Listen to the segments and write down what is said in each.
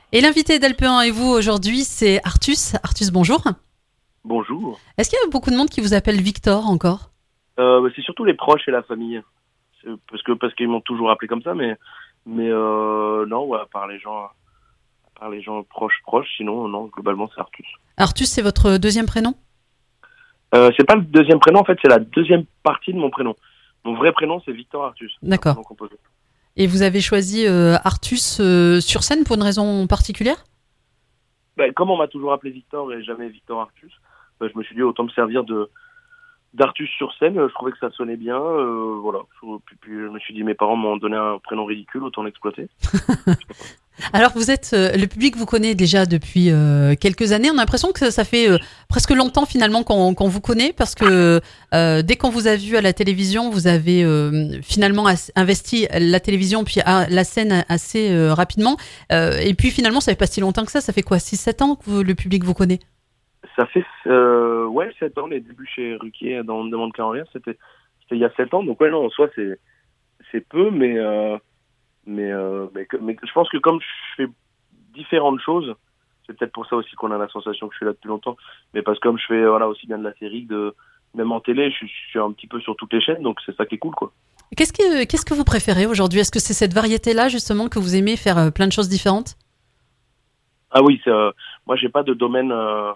Et l'invité d'Alpe 1 et vous aujourd'hui, c'est Artus. Artus, bonjour. Bonjour. Est-ce qu'il y a beaucoup de monde qui vous appelle Victor encore? C'est surtout les proches et la famille. Parce qu'ils m'ont toujours appelé comme ça, mais non, ouais, à part les gens proches, sinon non, globalement c'est Artus. Artus, c'est votre deuxième prénom? C'est pas le deuxième prénom, en fait, c'est la deuxième partie de mon prénom. Mon vrai prénom c'est Victor Artus. C'est un D'accord. prénom composé. Et vous avez choisi Artus sur scène pour une raison particulière? Comme on m'a toujours appelé Victor et jamais Victor Artus, je me suis dit autant me servir de d'Artus sur scène. Je trouvais que ça sonnait bien, voilà. Puis je me suis dit mes parents m'ont donné un prénom ridicule, autant l'exploiter. Alors vous êtes, le public vous connaît déjà depuis quelques années. On a l'impression que ça fait presque longtemps finalement qu'on vous connaît parce que dès qu'on vous a vu à la télévision, vous avez finalement investi la télévision puis la scène assez rapidement. Et puis finalement, ça fait pas si longtemps que ça fait quoi, 6-7 ans que le public vous connaît? Ça fait 7 ans, les débuts chez Ruquier dans On demande qu'à en rire, c'était il y a 7 ans, donc ouais non, en soi c'est peu, mais je pense que comme je fais différentes choses, c'est peut-être pour ça aussi qu'on a la sensation que je suis là depuis longtemps, mais parce que comme je fais aussi bien de la série que même en télé, je suis un petit peu sur toutes les chaînes, donc c'est ça qui est cool, quoi. Qu'est-ce que vous préférez aujourd'hui? Est-ce que c'est cette variété-là justement que vous aimez faire plein de choses différentes? Ah oui, moi j'ai pas de domaine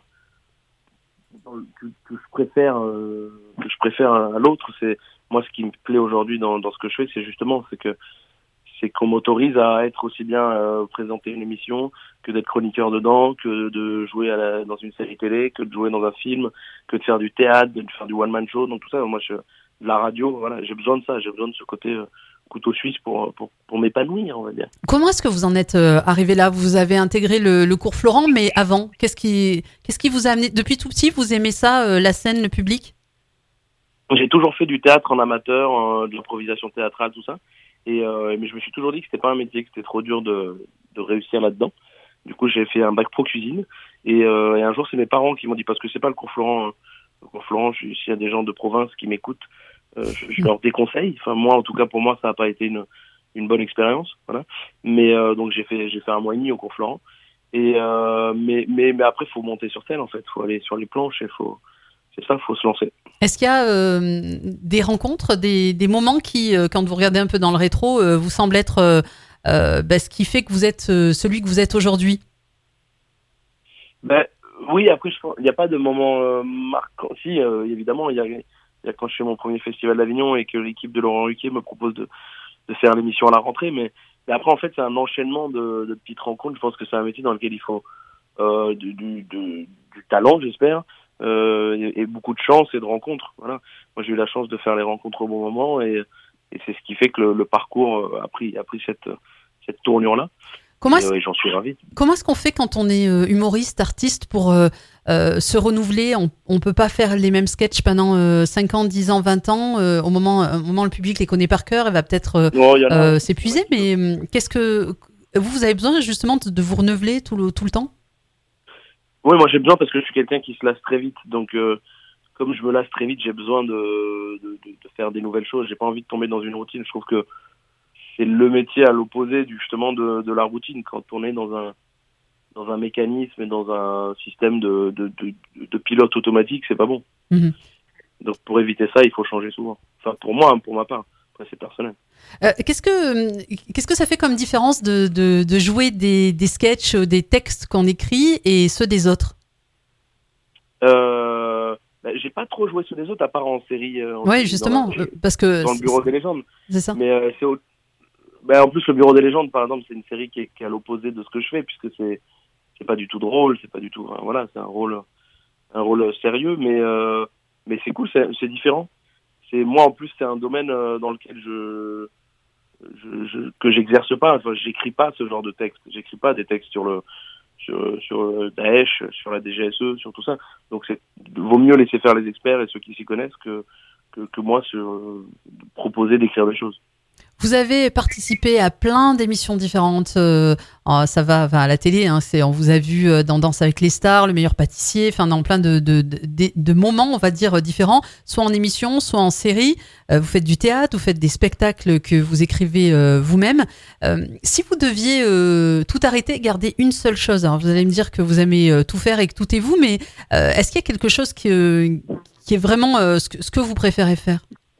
que je préfère à l'autre. C'est moi ce qui me plaît aujourd'hui dans ce que je fais, c'est qu'on m'autorise à être aussi bien présenter une émission que d'être chroniqueur dedans, que de jouer dans une série télé, que de jouer dans un film, que de faire du théâtre, de faire du one man show. Donc tout ça, moi de la radio, voilà, j'ai besoin de ça, j'ai besoin de ce côté couteau suisse pour m'épanouir, on va dire. Comment est-ce que vous en êtes arrivé là? Vous avez intégré le cours Florent, mais avant, qu'est-ce qui vous a amené? Depuis tout petit, vous aimez ça, la scène, le public? J'ai toujours fait du théâtre en amateur, de l'improvisation théâtrale, tout ça. Mais je me suis toujours dit que c'était pas un métier, que c'était trop dur de réussir là-dedans. Du coup, j'ai fait un bac pro cuisine. Et un jour, c'est mes parents qui m'ont dit, parce que c'est pas le cours Florent. Le cours Florent, s'il y a des gens de province qui m'écoutent, je leur déconseille. Enfin, moi, en tout cas, pour moi, ça n'a pas été une bonne expérience. Voilà. Mais donc, j'ai fait 1 mois et demi au cours Florent. Mais après, faut monter sur scène, en fait. Faut aller sur les planches et faut se lancer. Est-ce qu'il y a des rencontres, des moments qui, quand vous regardez un peu dans le rétro, vous semblent être ce qui fait que vous êtes celui que vous êtes aujourd'hui? Oui, après, il n'y a pas de moment marquant. Si, évidemment, il y a quand je fais mon premier festival d'Avignon et que l'équipe de Laurent Ruquier me propose de faire l'émission à la rentrée. Mais après, en fait, c'est un enchaînement de petites rencontres. Je pense que c'est un métier dans lequel il faut du talent, j'espère, et beaucoup de chance et de rencontres. Voilà. Moi, j'ai eu la chance de faire les rencontres au bon moment et c'est ce qui fait que le parcours a pris cette tournure-là. Comment Et j'en suis ravi. Comment est-ce qu'on fait quand on est humoriste, artiste, pour se renouveler? On peut pas faire les mêmes sketchs pendant 5 ans, 10 ans, 20 ans. Au moment où le public les connaît par cœur, elle va peut-être s'épuiser. Mais qu'est-ce que vous avez besoin justement de vous renouveler tout le temps? Oui, moi j'ai besoin parce que je suis quelqu'un qui se lasse très vite. Donc, comme je me lasse très vite, j'ai besoin de faire des nouvelles choses. J'ai pas envie de tomber dans une routine. Je trouve que c'est le métier à l'opposé justement de la routine. Quand on est dans un mécanisme et dans un système de pilote automatique, c'est pas bon. Mm-hmm. Donc pour éviter ça, il faut changer souvent. Enfin pour moi, pour ma part. Après c'est personnel. Qu'est-ce que ça fait comme différence de jouer des sketchs, des textes qu'on écrit et ceux des autres? J'ai pas trop joué sur les autres à part en série. Oui, justement, parce que dans le Bureau des légendes. c'est ça. Mais en plus le Bureau des légendes, par exemple, c'est une série qui est à l'opposé de ce que je fais puisque c'est pas du tout drôle, c'est pas du tout. Enfin, voilà, c'est un rôle sérieux, mais c'est cool, c'est différent. Moi en plus c'est un domaine dans lequel que j'exerce pas. Enfin, j'écris pas ce genre de texte. J'écris pas des textes sur Daesh, sur la DGSE, sur tout ça. Donc vaut mieux laisser faire les experts et ceux qui s'y connaissent que moi proposer d'écrire des choses. Vous avez participé à plein d'émissions différentes. Ça va à la télé. On vous a vu dans Danse avec les stars, Le meilleur pâtissier, enfin dans plein de moments, on va dire différents, soit en émission, soit en série. Vous faites du théâtre, vous faites des spectacles que vous écrivez vous-même. Si vous deviez tout arrêter, garder une seule chose. Alors vous allez me dire que vous aimez tout faire et que tout est vous, mais est-ce qu'il y a quelque chose qui est vraiment ce que vous préférez faire?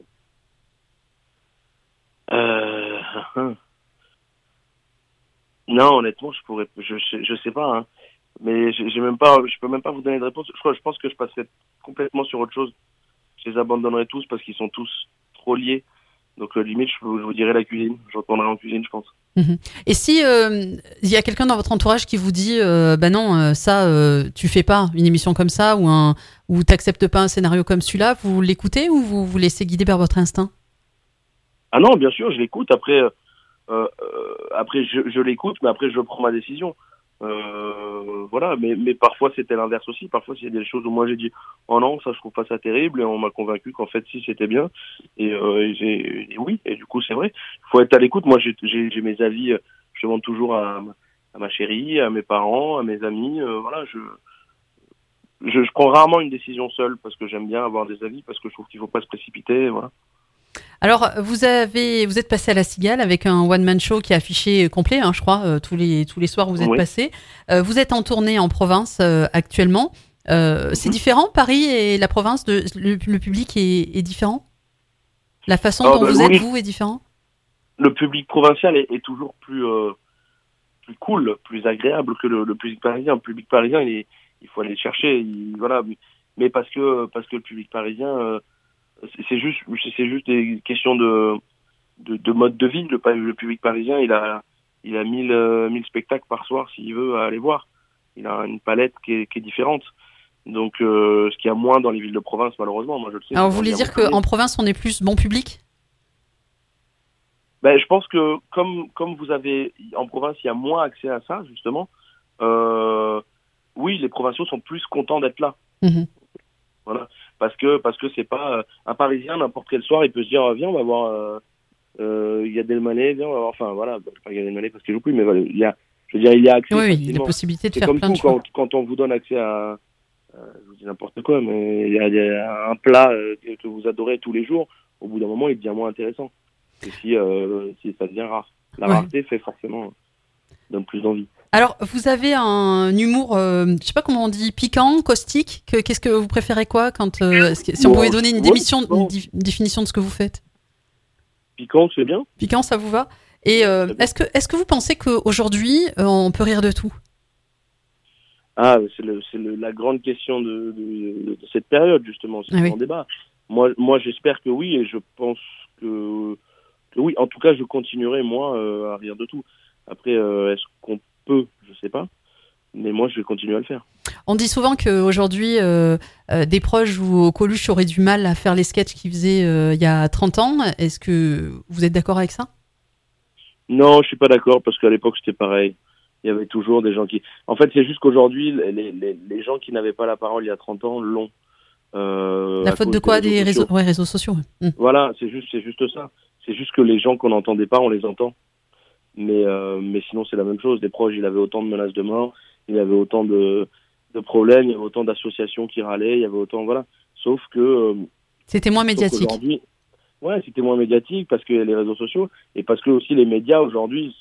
Non, honnêtement, je sais pas, hein. Mais j'ai même pas, je peux même pas vous donner de réponse. Je pense que je passerais complètement sur autre chose. Je les abandonnerai tous parce qu'ils sont tous trop liés. Donc limite, je vous dirais la cuisine. Je retournerai en cuisine, je pense. Mmh. Et si il y a quelqu'un dans votre entourage qui vous dit bah non, ça tu fais pas une émission comme ça ou t'acceptes pas un scénario comme celui-là, vous l'écoutez ou vous vous laissez guider par votre instinct? Ah non, bien sûr, je l'écoute. Après, je l'écoute, mais après je prends ma décision. Voilà, mais parfois c'était l'inverse aussi. Parfois il y a des choses où moi j'ai dit oh non, ça je trouve pas ça terrible, et on m'a convaincu qu'en fait si, c'était bien. Et oui, et du coup c'est vrai. Il faut être à l'écoute. Moi j'ai mes avis. Je demande toujours à ma chérie, à mes parents, à mes amis. Voilà, je prends rarement une décision seule parce que j'aime bien avoir des avis, parce que je trouve qu'il faut pas se précipiter. Voilà. Alors vous êtes passé à La Cigale avec un one-man show qui est affiché complet, je crois, tous les soirs où vous êtes Oui. passé. Vous êtes en tournée en province actuellement. C'est différent, Paris et la province, le public est différent? La façon dont vous êtes, vous, est différent? Le public provincial est toujours plus cool, plus agréable que le public parisien. Le public parisien, il faut aller le chercher. Voilà. Mais parce que le public parisien, c'est juste des questions de mode de vie. Le public parisien, il a 1000 spectacles par soir s'il veut aller voir. Il a une palette qui est différente. Donc, ce qu'il y a moins dans les villes de province, malheureusement, moi je le sais. Alors vous voulez dire qu'en province, on est plus bon public? Ben, je pense que comme vous avez en province, il y a moins accès à ça, justement. Oui, les provinciaux sont plus contents d'être là. Mmh. Voilà, parce que c'est pas un Parisien, n'importe quel soir il peut se dire viens, on va voir Gad Elmaleh, viens, on va voir, enfin voilà, pas Gad Elmaleh parce qu'il joue plus, mais voilà, il y a accès. Oui, il y a la possibilité de c'est faire comme plein de tout, choix. quand on vous donne accès à je vous dis n'importe quoi, mais il y a un plat que vous adorez tous les jours, au bout d'un moment il devient moins intéressant. Et si ça devient rare, la rareté fait forcément donne plus d'envie. Alors, vous avez un humour, je sais pas comment on dit, piquant, caustique. Qu'est-ce que vous préférez quoi quand si on pouvait donner une définition de ce que vous faites? Piquant, c'est bien. Piquant, ça vous va? Et est-ce que vous pensez qu'aujourd'hui on peut rire de tout? Ah, c'est la grande question de cette période, justement, c'est le grand débat. Moi, j'espère que oui, et je pense que oui. En tout cas, je continuerai, moi, à rire de tout. Après, est-ce qu'on peut? Je sais pas. Mais moi, je vais continuer à le faire. On dit souvent qu'aujourd'hui, des proches ou Coluche auraient du mal à faire les sketchs qu'ils faisaient il y a 30 ans. Est-ce que vous êtes d'accord avec ça? Non, je suis pas d'accord, parce qu'à l'époque, c'était pareil. Il y avait toujours des gens qui... En fait, c'est juste qu'aujourd'hui, les gens qui n'avaient pas la parole il y a 30 ans l'ont. La faute de quoi? Des réseaux sociaux. Voilà, c'est juste ça. C'est juste que les gens qu'on n'entendait pas, on les entend. Mais sinon, c'est la même chose. Les proches, il avait autant de menaces de mort, il y avait autant de problèmes, il y avait autant d'associations qui râlaient, il y avait autant... Voilà. Sauf que... c'était moins médiatique. Aujourd'hui, ouais, c'était moins médiatique parce qu'il y a les réseaux sociaux et parce que aussi les médias aujourd'hui...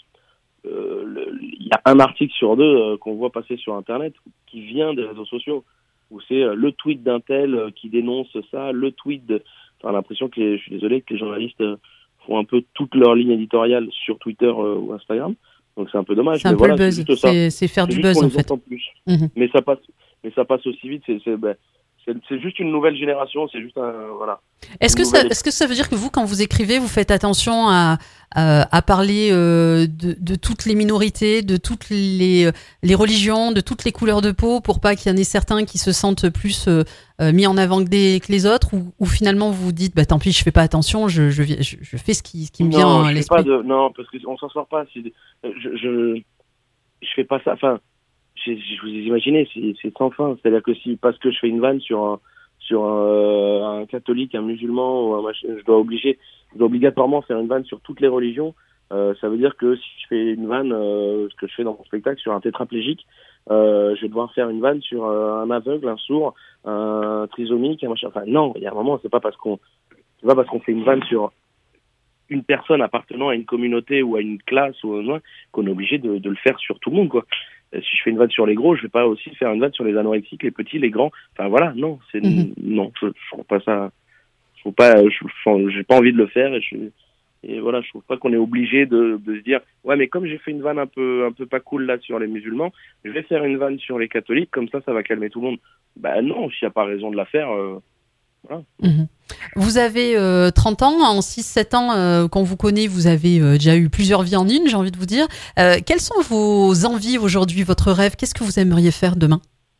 il y a un article sur deux qu'on voit passer sur Internet qui vient des réseaux sociaux, où c'est le tweet d'un tel qui dénonce ça, le tweet de... Enfin, l'impression que je suis désolé, que les journalistes font un peu toute leur ligne éditoriale sur Twitter ou Instagram, donc c'est un peu dommage. C'est un peu le buzz, c'est faire du buzz en fait. Plus. Mais ça passe aussi vite, c'est juste une nouvelle génération, c'est juste un... Voilà. Est-ce que ça veut dire que vous, quand vous écrivez, vous faites attention à parler de toutes les minorités, de toutes les religions, de toutes les couleurs de peau, pour pas qu'il y en ait certains qui se sentent plus mis en avant que les autres, ou finalement vous vous dites bah tant pis, je fais pas attention, je fais ce qui me vient à l'esprit. Non, parce qu'on s'en sort pas. Je fais pas ça. Enfin, je vous ai imaginé, c'est sans fin. C'est-à-dire que parce que je fais une vanne sur sur un catholique, un musulman ou un machin, je dois obligatoirement faire une vanne sur toutes les religions. Ça veut dire que si je fais une vanne, ce que je fais dans mon spectacle sur un tétraplégique, je vais devoir faire une vanne sur un aveugle, un sourd, un trisomique, un machin. Enfin non, il y a un moment, c'est pas parce qu'on fait une vanne sur une personne appartenant à une communauté ou à une classe ou qu'on est obligé de le faire sur tout le monde, quoi. Si je fais une vanne sur les gros, je vais pas aussi faire une vanne sur les anorexiques, les petits, les grands. Enfin voilà, non, non, je trouve pas ça. J'ai pas envie de le faire et voilà, je trouve pas qu'on est obligé de se dire ouais, mais comme j'ai fait une vanne un peu pas cool là sur les musulmans, je vais faire une vanne sur les catholiques, comme ça va calmer tout le monde. Bah non, s'il y a pas raison de la faire, voilà. Vous avez 30 ans, en 6-7 ans qu'on vous connaît, vous avez déjà eu plusieurs vies en une, j'ai envie de vous dire. Quelles sont vos envies aujourd'hui, votre rêve? Qu'est-ce que vous aimeriez faire demain?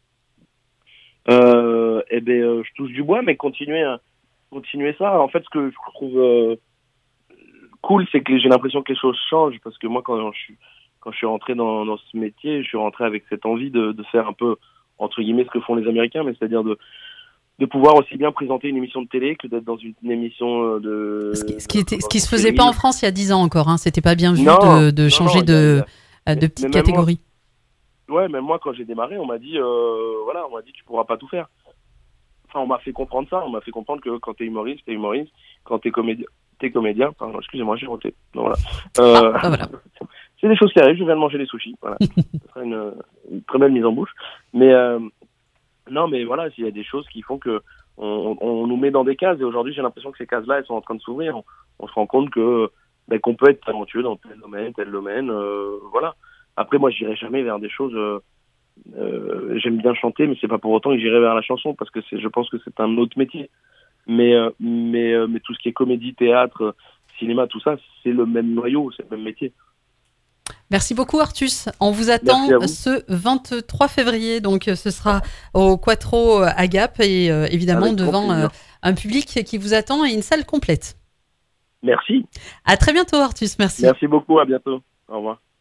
Je touche du bois, mais continuer ça. En fait, ce que je trouve cool, c'est que j'ai l'impression que les choses changent, parce que moi, quand je suis rentré dans ce métier, je suis rentré avec cette envie de faire un peu, entre guillemets, ce que font les Américains, mais c'est-à-dire de pouvoir aussi bien présenter une émission de télé que d'être dans une émission de... Ce qui se faisait pas en France il y a 10 ans encore, hein. C'était pas bien vu de changer de petite catégorie. Même moi, quand j'ai démarré, on m'a dit, tu pourras pas tout faire. Enfin, on m'a fait comprendre ça. On m'a fait comprendre que quand t'es humoriste. Quand t'es comédien. Pardon, excusez-moi, j'ai roté. Voilà. Voilà. C'est des choses qui arrivent. Je viens de manger des sushis. Voilà. Ce serait une très belle mise en bouche. Mais non, mais voilà, il y a des choses qui font que on nous met dans des cases. Et aujourd'hui, j'ai l'impression que ces cases-là, elles sont en train de s'ouvrir. On se rend compte que qu'on peut être talentueux dans tel domaine. Voilà. Après, moi, j'irai jamais vers des choses. J'aime bien chanter, mais c'est pas pour autant que j'irai vers la chanson, parce que je pense que c'est un autre métier. Mais tout ce qui est comédie, théâtre, cinéma, tout ça, c'est le même noyau, c'est le même métier. Merci beaucoup, Artus. On vous attend ce 23 février, donc ce sera au Quattro à Gap et évidemment avec devant un public qui vous attend et une salle complète. Merci. À très bientôt, Artus. Merci. Merci beaucoup. À bientôt. Au revoir.